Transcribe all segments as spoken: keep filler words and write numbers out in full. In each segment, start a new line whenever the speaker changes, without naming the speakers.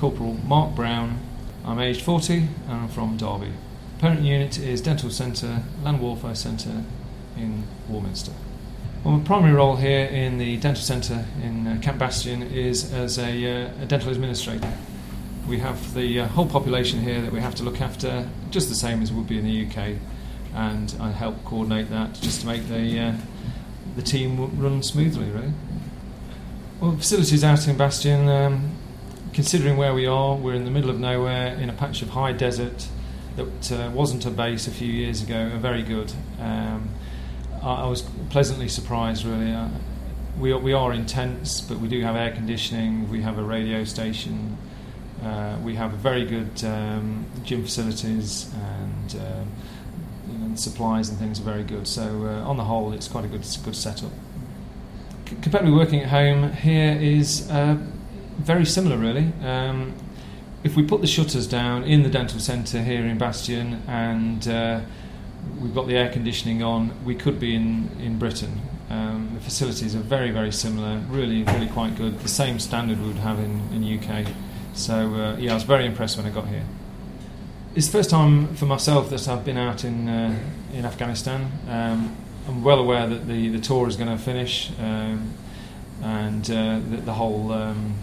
Corporal Mark Brown. I'm aged forty and I'm from Derby. Parent unit is Dental Centre, Land Warfare Centre in Warminster. Well, my primary role here in the Dental Centre in uh, Camp Bastion is as a, uh, a dental administrator. We have the uh, whole population here that we have to look after, just the same as would be in the U K, and I help coordinate that just to make the uh, the team w- run smoothly, really. Well, facilities out in Bastion, um, considering where we are, we're in the middle of nowhere in a patch of high desert that uh, wasn't a base a few years ago, are very good. Um, I, I was pleasantly surprised, really. Uh, we, are, we are in tents, but we do have air conditioning, we have a radio station, uh, we have very good um, gym facilities, and uh, you know, the supplies and things are very good. So uh, on the whole, it's quite a good, good setup. C- compared with working at home, here is uh, very similar, really. Um, if we put the shutters down in the dental centre here in Bastion and uh, we've got the air conditioning on, we could be in, in Britain. Um, the facilities are very, very similar, really, really quite good. The same standard we would have in in U K. So, uh, yeah, I was very impressed when I got here. It's the first time for myself that I've been out in uh, in Afghanistan. Um, I'm well aware that the, the tour is going to finish um, and uh, the, the whole um,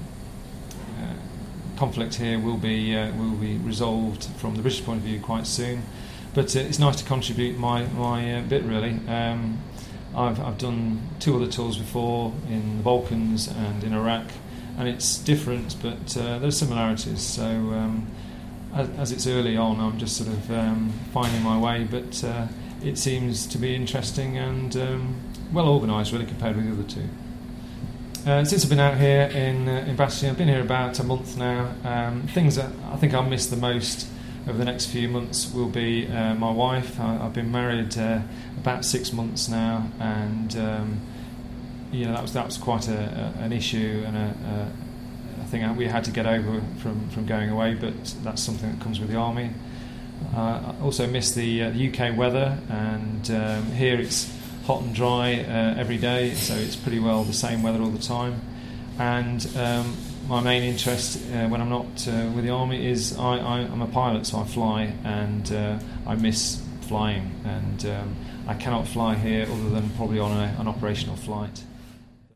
uh, conflict here will be uh, will be resolved from the British point of view quite soon. But uh, it's nice to contribute my my uh, bit, really. Um, I've I've done two other tours before in the Balkans and in Iraq, and it's different, but uh, there's similarities. So um, as, as it's early on, I'm just sort of um, finding my way, but uh, it seems to be interesting and um, well organised, really, compared with the other two. Uh, since I've been out here in uh, in Bastion, I've been here about a month now. Um, things that I think I'll miss the most over the next few months will be uh, my wife. I, I've been married uh, about six months now, and um, you know that was that was quite a, a, an issue and a, a, a thing we had to get over from, from going away. But that's something that comes with the army. Uh, I also miss the, uh, the U K weather, and um, here it's hot and dry uh, every day, so it's pretty well the same weather all the time. And um, my main interest uh, when I'm not uh, with the army is I, I, I'm a pilot, so I fly, and uh, I miss flying, and um, I cannot fly here other than probably on a, an operational flight.